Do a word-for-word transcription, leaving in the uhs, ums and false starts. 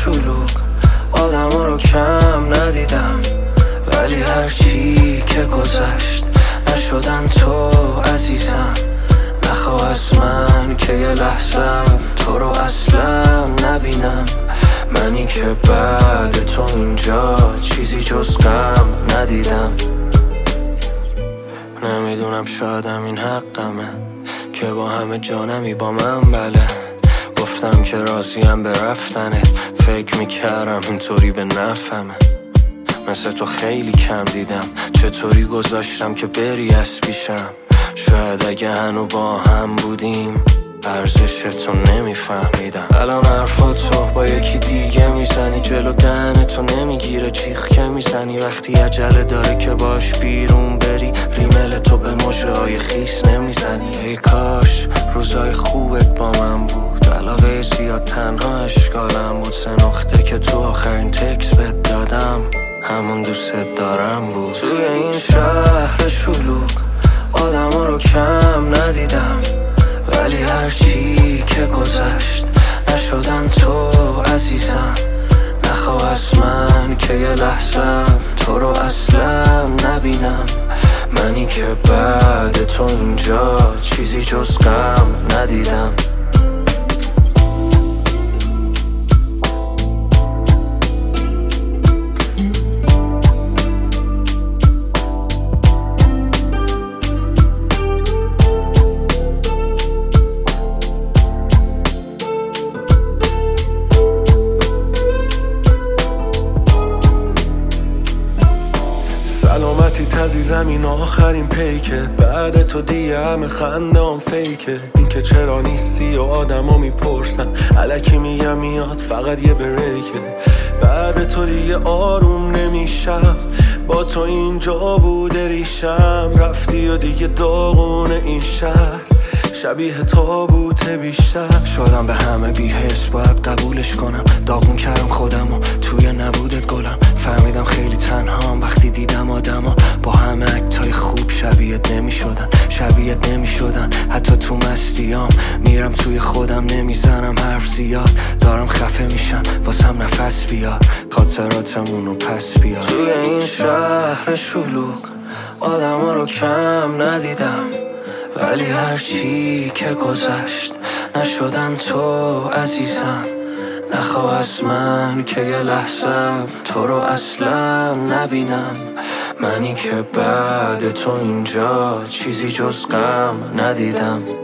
شلوغ آدم رو کم ندیدم، ولی هرچی که گذشت نشدن تو عزیزم. نخواه از من که یه لحظه تو رو اصلا نبینم، منی که بعد تو اینجا چیزی جز غم ندیدم. نمیدونم شایدم این حقمه که با همه جانمی با من، بله گفتم که راضیم به رفتنت، فکر میکردم اینطوری به نفهمه. مثل تو خیلی کم دیدم، چطوری گذاشتم که بری از پیشم. شاید اگه هنو با هم بودیم ارزش تو نمیفهمیدم. الان حرفاتو با یکی دیگه میزنی، جلو دهن تو نمیگیره چیخ که میزنی. وقتی عجله داره که باش بیرون بری، ریمل تو به مژه‌های خیس نمیزنی. ای کاش روزای خوبت با من بود، علاقه زیاد تنها اشکالم بود. سه نقطه که تو آخرین تکس بهت دادم همون دوست دارم بود. توی این شهر شلوغ آدم رو کم ندیدم، ولی هرچی که گذشت نشدن تو عزیزم. نخواه از من که یه لحظه تو رو اصلا نبینم، منی که بعد تو اینجا چیزی جز غم ندیدم. سلامتی تزیزم این آخرین پیکه، بعد تو دیگه همه خنده هم فیکه. این که چرا نیستی و آدم ها میپرسن، الکی میگم میاد فقط یه بریکه. بعد تو دیگه آروم نمیشم، با تو اینجا بوده ریشم. رفتی و دیگه داغونه این شهر، شبیه تابوت بیشتر. شدم به همه بی‌حس باید قبولش کنم، داغون کردم خودم و توی نبودت گلم. فهمیدم خیلی تنهام وقتی دیدم آدما با همه اکتای خوب شبیهت نمی شدن، شبیهت نمی شدن. حتی تو مستیام میرم توی خودم، نمیزنم حرف زیاد، دارم خفه میشم واسم نفس بیار، خاطراتمونو پس بیار. توی این شهر شلوغ آدم رو کم ندیدم، ولی هرچی که گذشت نشدن تو عزیزم. نخواه از من که یه لحظه تو رو اصلا نبینم، منی که بعد تو اینجا چیزی جز غم ندیدم.